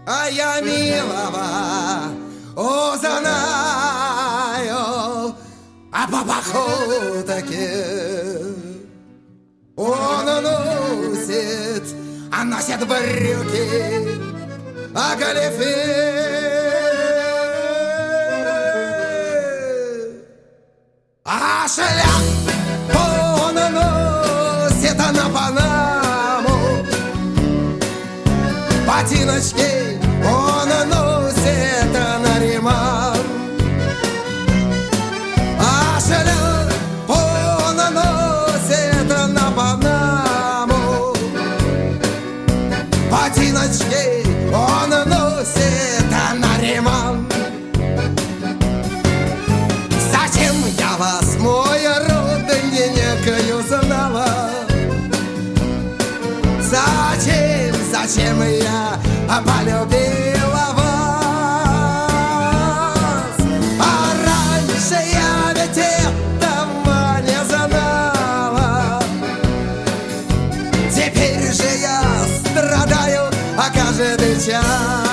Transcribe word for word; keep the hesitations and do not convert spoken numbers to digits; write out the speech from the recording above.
А я милого узнаю, а по походке он носит, а носит брюки, а галифе. А шляпу он носит на Панаму, ботиночки он носит на Риман. А шляпу он носит на Панаму, ботиночки он носит на Риман. Зачем я вас, мой родненькою, знала? Зачем, зачем я полюбила вас? А раньше я ведь этого не знала. Теперь же я страдаю каждый час.